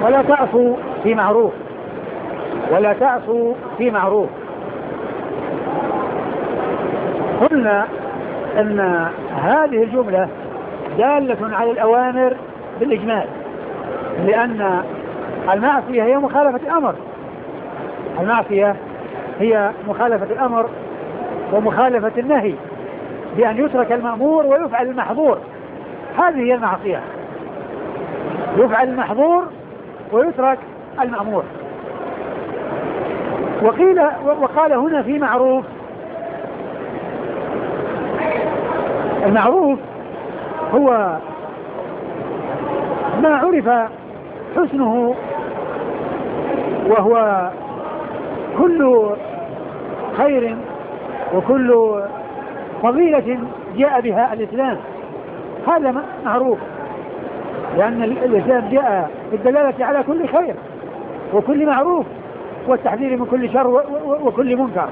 ولا تعصوا في معروف، ولا تعصوا في معروف. قلنا أن هذه الجملة دالة على الأوامر بالإجمال، لأن المعصية هي مخالفة الأمر، المعصية هي مخالفة الأمر ومخالفة النهي، بأن يترك المأمور ويفعل المحظور. هذه هي المعصية، يفعل المحظور ويترك المأمور. وقال هنا في معروف. المعروف هو ما عرف حسنه، وهو كل خير وكل فضيلة جاء بها الإسلام، هذا معروف، لأن الإسلام جاء بالدلالة على كل خير وكل معروف والتحذير من كل شر وكل منكر.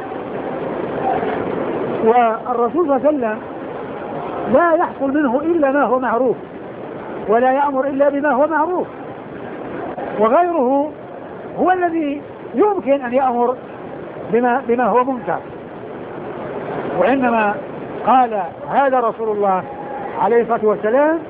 والرسول صلى الله عليه وسلم لا يحصل منه إلا ما هو معروف، ولا يأمر إلا بما هو معروف، وغيره هو الذي يمكن أن يأمر بما هو منكر. وإنما قال هذا رسول الله عليه الصلاة والسلام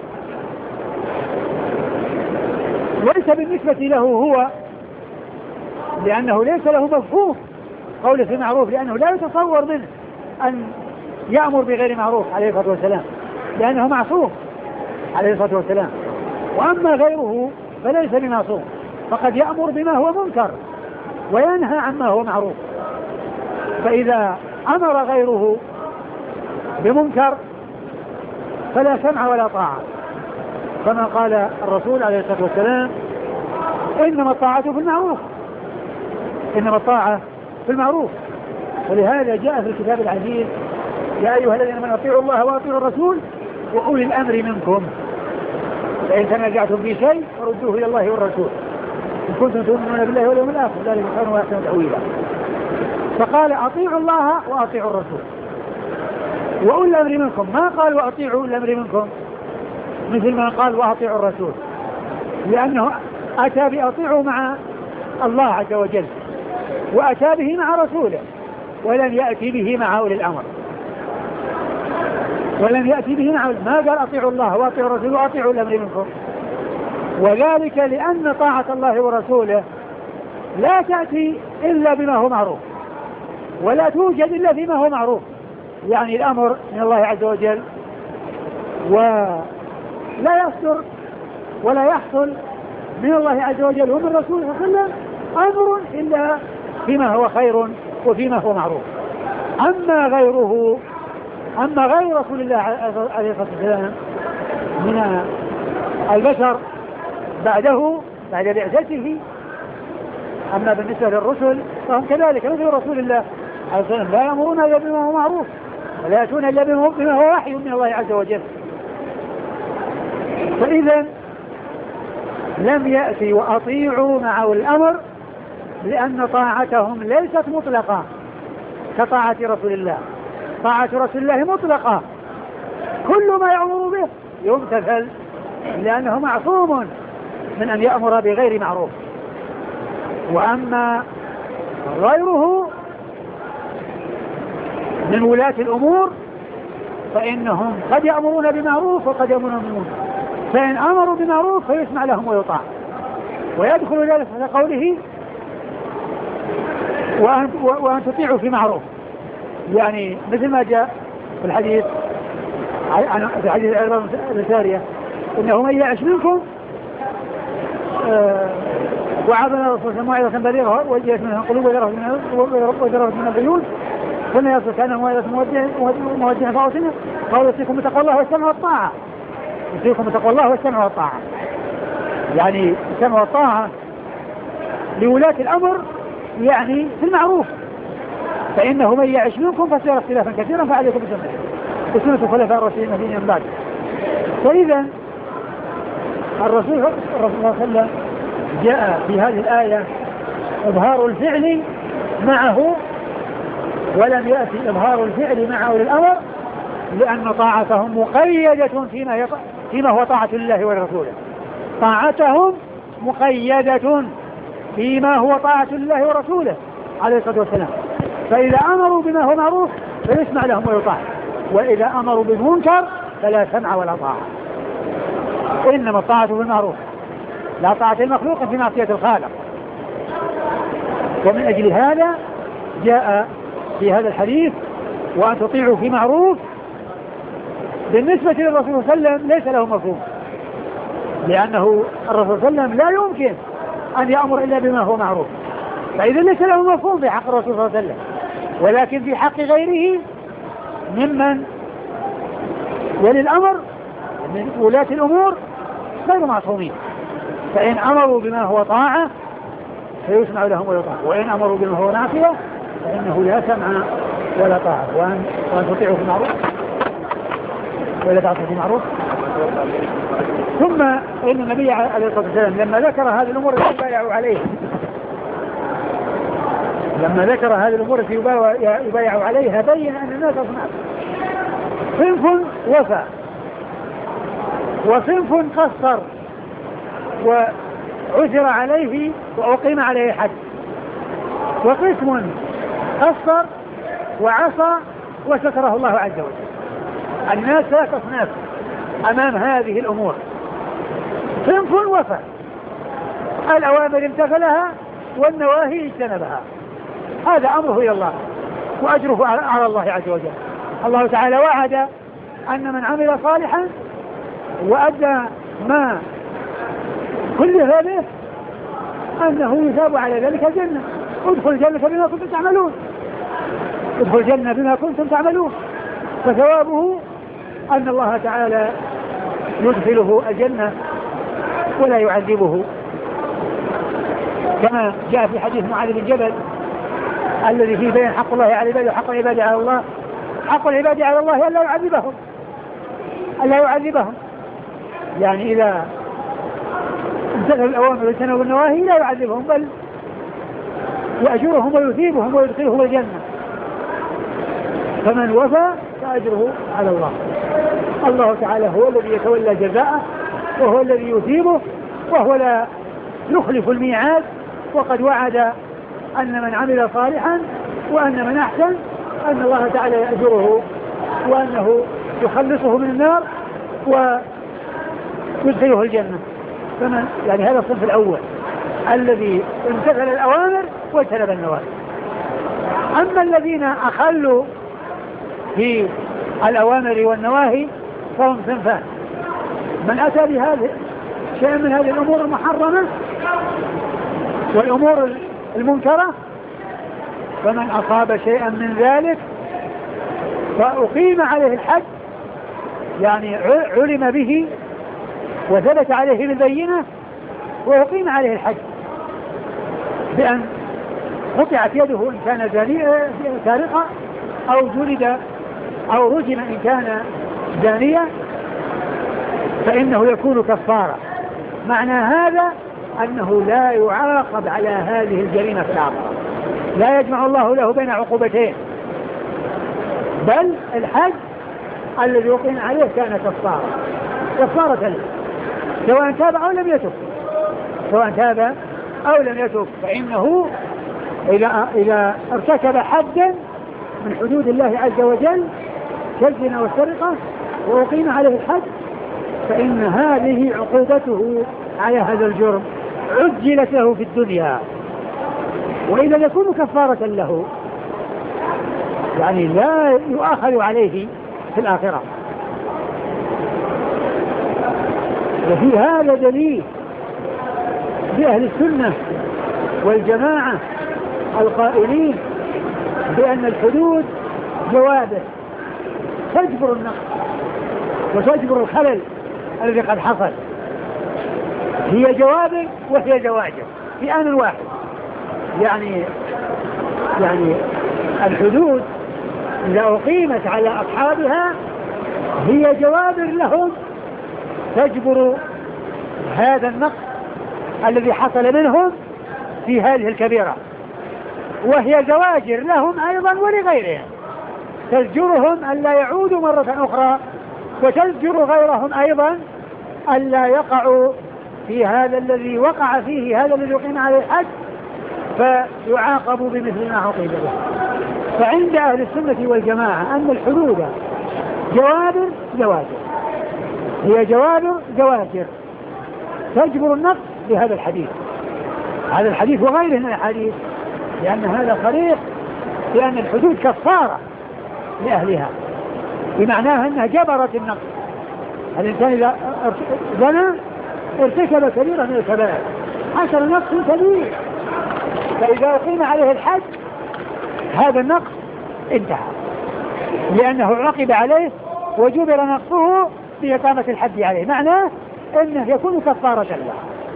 ليس بالنسبة له هو، لأنه ليس له مفهوم قوله في معروف، لأنه لا يتصور منه أن يأمر بغير معروف عليه الصلاة والسلام، لأنه معصوم عليه الصلاة والسلام. وأما غيره فليس بمعصوم، فقد يأمر بما هو منكر وينهى عما هو معروف. فإذا أمر غيره بمنكر فلا سمع ولا طاعة، كما قال الرسول عليه الصلاة والسلام إنما الطاعة في المعروف، إنما الطاعة في المعروف. ولهذا جاء في الكتاب العزيز يا أيها الذين آمنوا أطيعوا الله وأطيعوا الرسول وأولي الأمر منكم، فإن تنازعتم في شيء فردوه إلى الله والرسول إن كنتم تؤمنون بالله واليوم الآخر ذلك خير وأحسن تأويلا. فقال أطيعوا الله وأطيعوا الرسول وأولي الأمر منكم، ما قال وأطيعوا أولي الأمر منكم مثل ما قال وأطيعوا الرسول، لأنه أتى بأطيعوا مع الله عز وجل، وأتى به مع رسوله، ولم يأتي به مع أولي الأمر، ولم يأتي به مع ما قال أطيعوا الله وأطيعوا الرسول وأطيعوا الأمر منكم. وذلك لأن طاعة الله ورسوله لا تأتي إلا بما هو معروف، ولا توجد إلا فيما هو معروف، يعني الأمر من الله عز وجل، ولا يصدر ولا يحصل من الله عز وجل ومن رسوله صلى الله عليه وسلم أمر إلا فيما هو خير وفيما هو معروف. أما غير رسول الله عليه الصلاة والسلام من البشر بعد بعثته، أما بالنسبة للرسل فهم كذلك مثل رسول الله عليه الصلاة والسلام لا يأمرون إلا بما هو معروف ولا يأتون إلا بما هو وحي من الله عز وجل. فإذا لم يأتي وأطيعوا مع الأمر، لأن طاعتهم ليست مطلقة كطاعة رسول الله. طاعة رسول الله مطلقة، كل ما يأمر به يمتثل، لأنه معصوم من أن يأمر بغير معروف. وأما غيره من ولاة الأمور فإنهم قد يأمرون بمعروف وقد يأمرون بمنكر، فإن أمروا بمعروف فيسمع لهم ويطاع، ويدخل ذلك في قوله وأن تطيعوا في معروف، يعني مثل ما جاء في الحديث في حديث العرباض بن سارية إنه من يعش منكم وعظنا الرسول صلى الله عليه وسلم بليغها وجهت منها القلوب وذرفت من العيون ثم يصل كان موجه فاوسنه قال يوصيكم بتقوى الله والسمع والطاعة، يوصيكم بتقوى الله والسمع والطاعة، يعني السمع والطاعة لولاة الأمر يعني في المعروف، فإنه من يعش منكم فسيرى اختلافا كثيرا فعليكم بسنتي وسنة الخلفاء الراشدين المهديين من بعد. فإذا الرسول صلى الله عليه وسلم جاء في هذه الآية إظهار الفعل معه، ولم يأتي إظهار الفعل مع أولي الأمر، لأن طاعتهم مقيدة فيما هو طاعة الله ورسوله. طاعتهم مقيدة فيما هو طاعة الله ورسوله عليه الصلاة والسلام. فإذا أمروا بما هو معروف فيسمع لهم ويطاع، وإذا أمروا بالمنكر فلا سمع ولا طاعة. إنما الطاعة بالمعروف، لا طاعة المخلوق في معصية الخالق. ومن أجل هذا جاء في هذا الحديث وأن تطيعوا في معروف بالنسبة للرسول صلى الله عليه وسلم ليس له مفهوم، لأنه الرسول صلى الله عليه وسلم لا يمكن أن يأمر إلا بما هو معروف، فإذا ليس له مفهوم في حق الرسول صلى الله عليه وسلم. ولكن في حق غيره ممن ولي الأمر من ولاة الأمور غير معصومين، فإن أمروا بما هو طاعة فيسمع لهم ويطاع، وإن أمروا بما هو معصية فإنه لا سمع ولا طاعة. وأن تطيعوا في المعروف ولا تعصوا في المعروف. ثم إن النبي عليه الصلاة والسلام لما ذكر هذه الأمور التي يبايعوا عليها، لما ذكر هذه الأمور التي يبايعوا عليها بين أن الناس أصناف، صنف وفى وصنف قصر وعثر عليه وأقيم عليه حد، وقسم قصر وعصى وستره الله عز وجل. الناس ثلاث أصناف أمام هذه الأمور. صنف وفى، الأوامر امتثلها والنواهي اجتنبها، هذا أمره إلى الله وأجره على الله عز وجل. الله تعالى وعد أن من عمل صالحا وأدى ما كل هذه أنه يثاب على ذلك الجنة. ادخل الجنة بما كنتم تعملون، ادخل الجنة بما كنتم تعملون، فثوابه أن الله تعالى يدخله الجنة ولا يعذبه، كما جاء في حديث معاذ بن جبل الذي فيه بين حق الله على العباد وحق العباد على الله. حق العباد على الله ألا يعذبهم، ألا يعذبهم، يعني إذا امتثلوا الأوامر واجتنبوا النواهي لا يعذبهم، بل يأجرهم ويثيبهم ويدخلهم الجنة. فمن وفى فأجره على الله. الله تعالى هو الذي يتولى جزاءه وهو الذي يثيبه، وهو لا يخلف الميعاد، وقد وعد أن من عمل صالحا وأن من أحسن أن الله تعالى يأجره وأنه يخلصه من النار ويدخله الجنة. فمن يعني هذا الصنف الأول الذي امتثل الأوامر واجتنب النواهي. أما الذين أخلوا في الأوامر والنواهي فهم صنفان: من أتى بهذه شيء من هذه الأمور المحرمة والأمور المنكرة، فمن أصاب شيئا من ذلك فأقيم عليه الحد، يعني علم به وثبت عليه بالبينة وأقيم عليه الحد بأن قطعت يده إن كان سارقا، أو جلد أو رجم إن كان زانيا، فإنه يكون كفارة. معنى هذا أنه لا يعاقب على هذه الجريمة في الآخرة، لا يجمع الله له بين عقوبتين، بل الحد الذي يقيم عليه كان كفارة له، سواء تاب أو لم يتب، سواء تاب أو لم يتب. فإنه إذا ارتكب حدا من حدود الله عز وجل كالزنا والسرقة وأقيم عليه الحد، فإن هذه عقوبته على هذا الجرم عجلت له في الدنيا، وإذا يكون كفارة له يعني لا يؤاخذ عليه في الآخرة. وفي هذا دليل بأهل السنة والجماعة القائلين بأن الحدود جوابه تجبر النقص وتجبر الخلل الذي قد حصل، هي جواب وهي زواجر في آن واحد. يعني الحدود إذا أقيمت على أصحابها هي جوابر لهم تجبر هذا النقص الذي حصل منهم في هذه الكبيرة، وهي زواجر لهم أيضا ولغيرهم، تزجرهم ألا يعودوا مرة أخرى، وتزجر غيرهم أيضا ألا يقعوا في هذا الذي وقع فيه هذا الذي يقيم عليه الحد فيعاقب بمثل ما عوقب به. فعند أهل السنة والجماعة أن الحدود جوابر زواجر، هي جوابر زواجر تجبر النقص بهذا الحديث، هذا الحديث وغيره من الحديث، لأن هذا صريح لأن الحدود كفارة لأهلها، بمعناها أنها جبرت النقص. الإنسان إذا زنى ارتكب كبيرة من الكبائر حصل نقص كبير، فإذا أقيم عليه الحد هذا النقص انتهى، لأنه عقب عليه وجبر نقصه بإقامة الحد عليه، معناه أنه يكون كفارة له،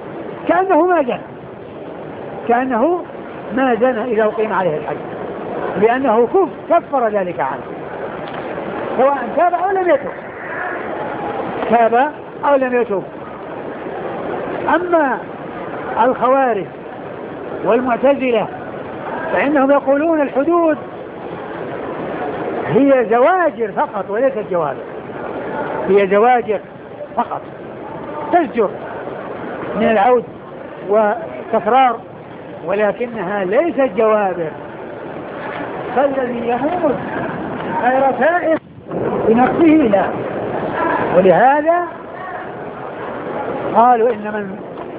كأنه ما زنى إذا أقيم عليه الحد، لأنه كفر ذلك عنه سواء تاب أو لم يتوب. أما الخوارج والمعتزلة فإنهم يقولون الحدود هي زواجر فقط وليست جوابر، هي زواجر فقط تزجر من العود والتكرار، ولكنها ليست جوابر. فالذي يموت غير تائب بنقصه لا، ولهذا قالوا إن من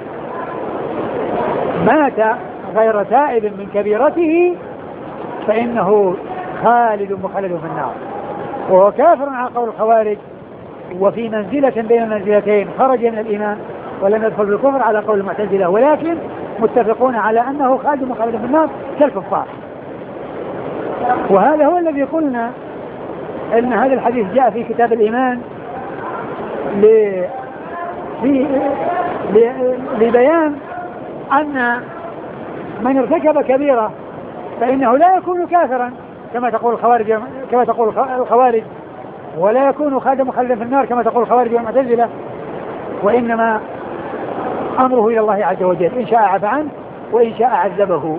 مات غير تائب من كبيرته فإنه خالد مخلد في النار، وهو كافر على قول الخوارج، وفي منزلة بين المنزلتين، خرج من الإيمان ولم يدخل بالكفر على قول المعتزلة، ولكن متفقون على أنه خالد مخلد في النار كالكفار. وهذا هو الذي قلنا أن هذا الحديث جاء في كتاب الإيمان لبيان أن من ارتكب كبيرة فإنه لا يكون كافرا كما تقول الخوارج، ولا يكون خالدا مخلدا في النار كما تقول الخوارج والمعتزلة، وإنما أمره إلى الله عز وجل، إن شاء عفى عنه وإن شاء عذبه.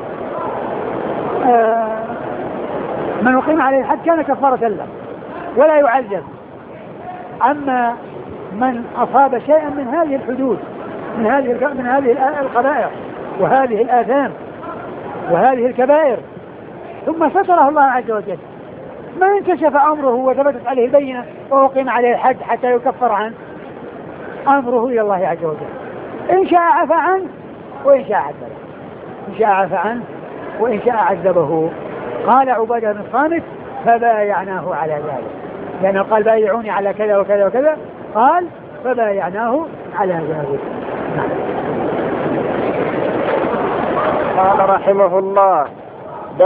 من أقيم عليه الحد كان كفارة له ولا يعذب. أما من أصاب شيئا من هذه الحدود من هذه القبائح وهذه الآثام وهذه الكبائر ثم ستره الله عز وجل، ما انكشف أمره وثبتت عليه البينة وأقيم عليه الحد حتى يكفر عنه، أمره إلى الله عز وجل، إن شاء عفى عنه وإن شاء عذبه، إن شاء عفى عنه وإن شاء عذبه. قال عبادة بن الصامت فبايعناه على ذلك، لأنه قال بايعوني على كذا وكذا وكذا، قال فبايعناه على ذلك. قال رحمه الله